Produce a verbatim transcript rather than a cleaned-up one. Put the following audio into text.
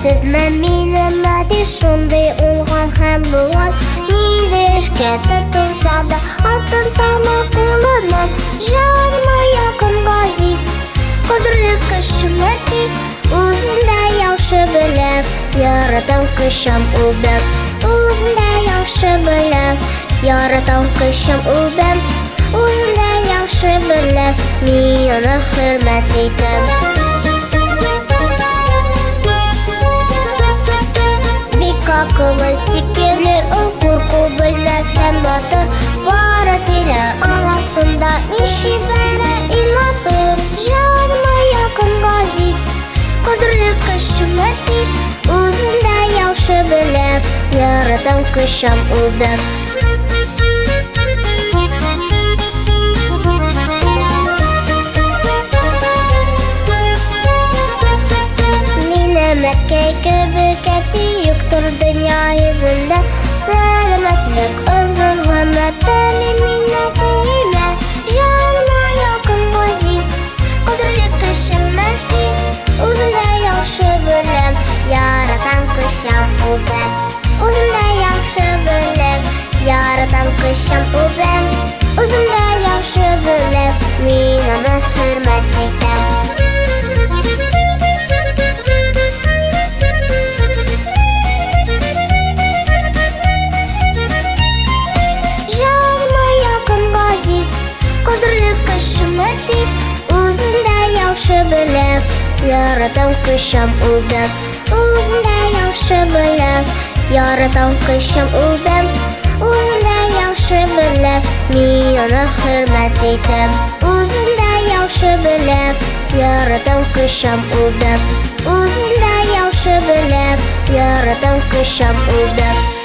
Беләсезме, минем әти шундый уңган һәм булган. Нинди эшкә тотынса да алтын тама кулыннан. Җаныма якын газиз, кадерле кешем әти, үзен дә яхшы белә, яратам кешем ул бем. Үзен дә яхшы белә, яратам кешем ул бем. Үзен дә яхшы белә, мин аны хөрмәт итәм. Бик акыллы, сикерле, ул курку белмәс һәм батыр. Бары-тирә арасында ничибәрә ил матур. Җаныма якын газиз, кадерле кешем әти, үзен дә яхшы белә, яратам кешем ул бем. Мәткәй кебек әти юктыр дөнья йөзендә. Сәламәтлек озын гомер телим мин әтиемә. Җаныма якын газиз, кадерле кешем әти, үзен дә яхшы беләм, яратам кешем ул бем. Үзен дә яхшы беләм, яратам кешем ул бем. Үзен дә яхшы беләм, мин аны хөрмәт итәм. Кадерле кешем әти, үзен дә яхшы белә, яратам кешем ул бем. Үзен дә яхшы белә, яратам кешем ул бем. Үзен дә яхшы белә, мин аны хөрмәт итәм. Үзен дә яхшы белә, яратам кешем ул бем. Үзен дә яхшы белә, яратам кешем ул бем.